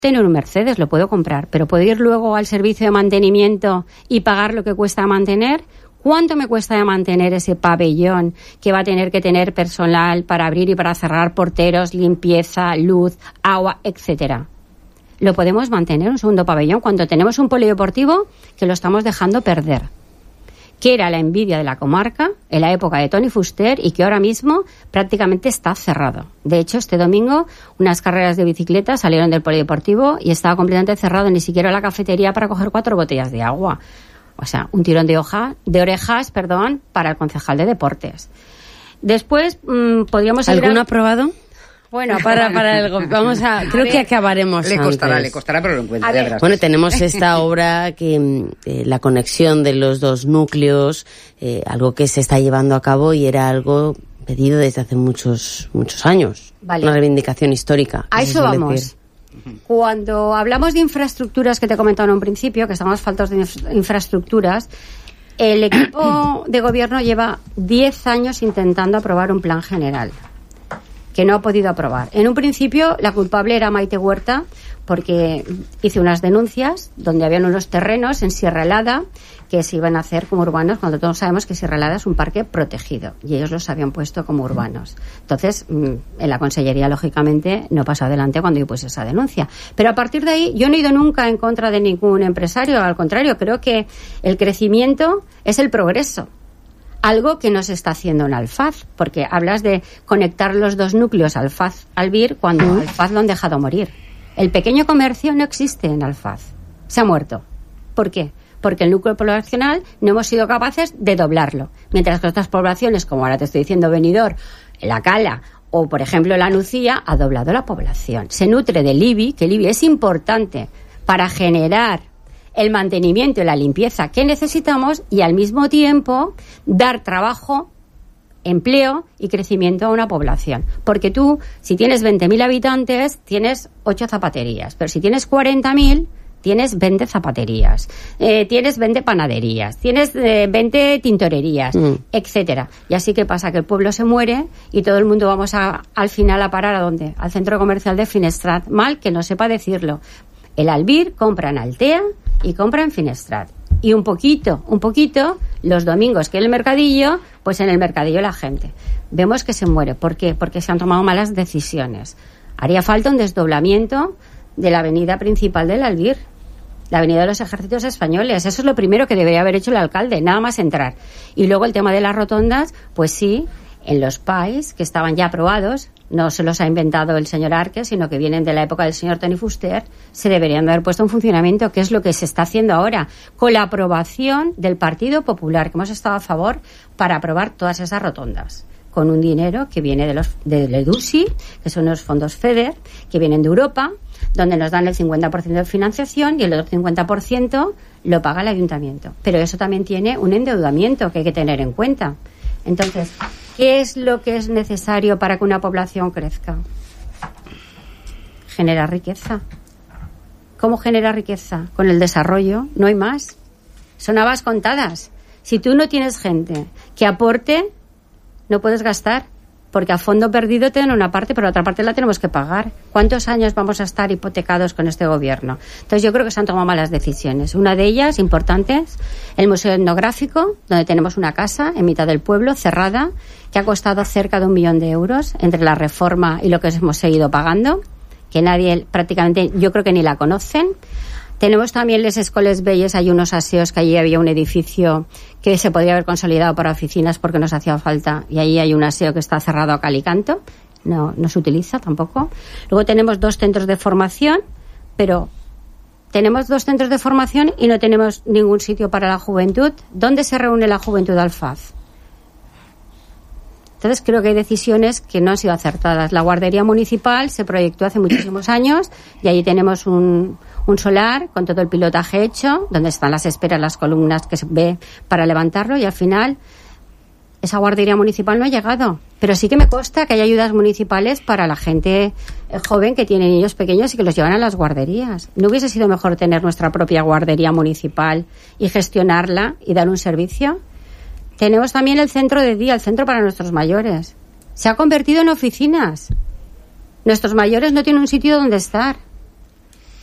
tener un Mercedes, lo puedo comprar, pero ¿puedo ir luego al servicio de mantenimiento y pagar lo que cuesta mantener? ¿Cuánto me cuesta de mantener ese pabellón que va a tener que tener personal para abrir y para cerrar, porteros, limpieza, luz, agua, etcétera? Lo podemos mantener un segundo pabellón cuando tenemos un polideportivo que lo estamos dejando perder, que era la envidia de la comarca en la época de Toni Fuster y que ahora mismo prácticamente está cerrado. De hecho, este domingo unas carreras de bicicleta salieron del polideportivo y estaba completamente cerrado, ni siquiera la cafetería para coger 4 botellas de agua. O sea, un tirón de orejas, para el concejal de deportes. Después, podríamos... ¿Alguno aprobado? Bueno, creo que acabaremos le costará, pero lo encuentra. Bueno, tenemos esta obra que la conexión de los dos núcleos, algo que se está llevando a cabo y era algo pedido desde hace muchos años. Vale. Una reivindicación histórica. A eso vamos. Cuando hablamos de infraestructuras, que te he comentado en un principio, que estamos faltos de infraestructuras, el equipo de gobierno lleva 10 años intentando aprobar un plan general, que no ha podido aprobar. En un principio, la culpable era Maite Huerta, porque hice unas denuncias donde habían unos terrenos en Sierra Helada que se iban a hacer como urbanos, cuando todos sabemos que Sierra Helada es un parque protegido y ellos los habían puesto como urbanos. Entonces, en la consellería, lógicamente, no pasó adelante cuando yo puse esa denuncia. Pero a partir de ahí, yo no he ido nunca en contra de ningún empresario, al contrario, creo que el crecimiento es el progreso. Algo que no se está haciendo en Alfaz, porque hablas de conectar los dos núcleos Alfaz-Albir cuando Alfaz lo han dejado morir. El pequeño comercio no existe en Alfaz. Se ha muerto. ¿Por qué? Porque el núcleo poblacional no hemos sido capaces de doblarlo. Mientras que otras poblaciones, como ahora te estoy diciendo Benidorm, La Cala o, por ejemplo, La Nucía, ha doblado la población. Se nutre del IBI, que el IBI es importante para generar el mantenimiento y la limpieza que necesitamos y al mismo tiempo dar trabajo, empleo y crecimiento a una población. Porque tú, si tienes 20.000 habitantes, tienes 8 zapaterías, pero si tienes 40.000, tienes 20 zapaterías, tienes 20 panaderías, tienes 20 tintorerías, etcétera. Y así que pasa que el pueblo se muere y todo el mundo vamos al final a parar ¿a dónde? Al centro comercial de Finestrat. Mal que no sepa decirlo. El Albir compra en Altea y compra en Finestrat. Y un poquito, los domingos que en el mercadillo, pues en el mercadillo la gente. Vemos que se muere. ¿Por qué? Porque se han tomado malas decisiones. Haría falta un desdoblamiento de la avenida principal del Albir, la avenida de los Ejércitos Españoles. Eso es lo primero que debería haber hecho el alcalde, nada más entrar. Y luego el tema de las rotondas, pues sí, en los PAIs, que estaban ya aprobados, no se los ha inventado el señor Arque, sino que vienen de la época del señor Toni Fuster, se deberían de haber puesto en funcionamiento, que es lo que se está haciendo ahora, con la aprobación del Partido Popular, que hemos estado a favor para aprobar todas esas rotondas, con un dinero que viene del EDUSI, que son los fondos FEDER, que vienen de Europa, donde nos dan el 50% de financiación y el otro 50% lo paga el ayuntamiento. Pero eso también tiene un endeudamiento que hay que tener en cuenta. Entonces, ¿qué es lo que es necesario para que una población crezca? Generar riqueza. ¿Cómo genera riqueza? Con el desarrollo, no hay más. Son habas contadas. Si tú no tienes gente que aporte, no puedes gastar, porque a fondo perdido te dan una parte, pero la otra parte la tenemos que pagar. ¿Cuántos años vamos a estar hipotecados con este gobierno? Entonces yo creo que se han tomado malas decisiones. Una de ellas, importantes, el Museo Etnográfico, donde tenemos una casa en mitad del pueblo, cerrada, que ha costado cerca de 1 millón de euros entre la reforma y lo que hemos seguido pagando, que nadie, prácticamente, yo creo que ni la conocen. Tenemos también les Escoles Belles, hay unos aseos que allí había un edificio que se podría haber consolidado para oficinas porque nos hacía falta, y ahí hay un aseo que está cerrado a cal y canto, no se utiliza tampoco. Luego tenemos 2 centros de formación, pero tenemos 2 centros de formación y no tenemos ningún sitio para la juventud. ¿Dónde se reúne la juventud de Alfaz? Entonces creo que hay decisiones que no han sido acertadas. La guardería municipal se proyectó hace muchísimos años y allí tenemos un solar con todo el pilotaje hecho, donde están las esperas, las columnas que se ve para levantarlo, y al final esa guardería municipal no ha llegado. Pero sí que me consta que hay ayudas municipales para la gente joven que tiene niños pequeños y que los llevan a las guarderías. ¿No hubiese sido mejor tener nuestra propia guardería municipal y gestionarla y dar un servicio? Tenemos también el centro de día, el centro para nuestros mayores. Se ha convertido en oficinas. Nuestros mayores no tienen un sitio donde estar.